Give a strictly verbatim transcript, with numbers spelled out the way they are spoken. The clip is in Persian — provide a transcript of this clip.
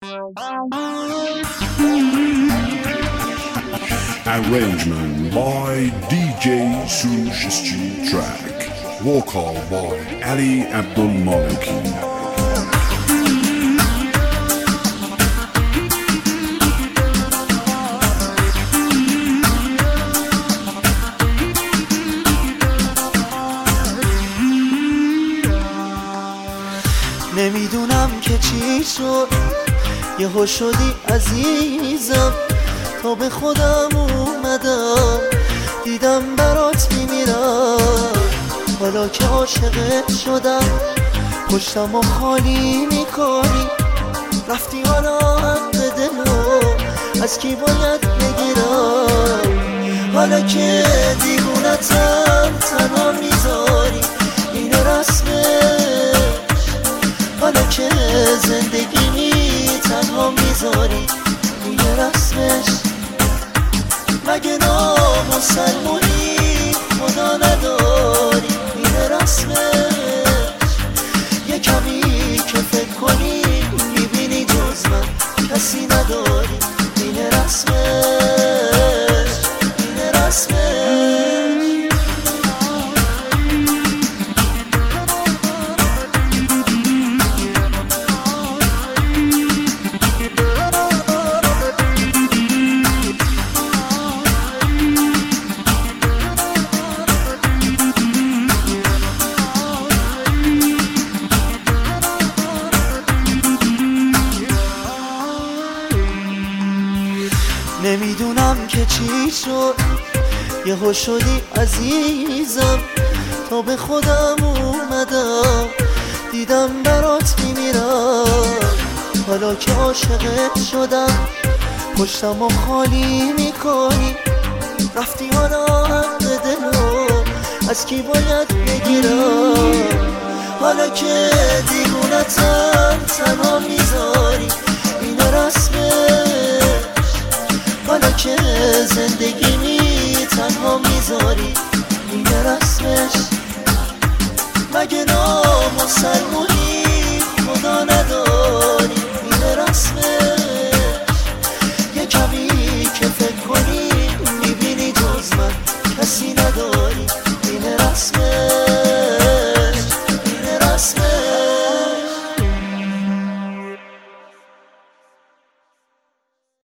Arrangement by دی جی Sush Street Track. Vocal by Ali Abdul Maliki. نمیدونم که چی شد یهو شدی عزیزم، تا به خودم اومدم دیدم برات میمیرم. حالا که عاشقت شدم پشتم و خالی میکنی، رفتی حالا حق دلو از کی باید بگیرم؟ حالا که دیوونتم تنها میذاری این رسمش، حالا که زندگی تنها میذاری این رسمش. مگه نامسلمونی خدا نداری این رسمش؟ یه کمی که فکر کنی میبینی جز من کسی نداری این رسمش، این رسمش. نمیدونم که چی شد یهو شدی عزیزم، تا به خودم اومدم دیدم برات میمیرم. حالا که عاشقت شدم پشتم و خالی میکنی، رفتی حالا حق دلو از کی باید بگیرم؟ حالا که دیوونتم تنها میذاری این رسمه، حالا که زندگی می تنها میذاری این رسمش. مگه نامسلمونی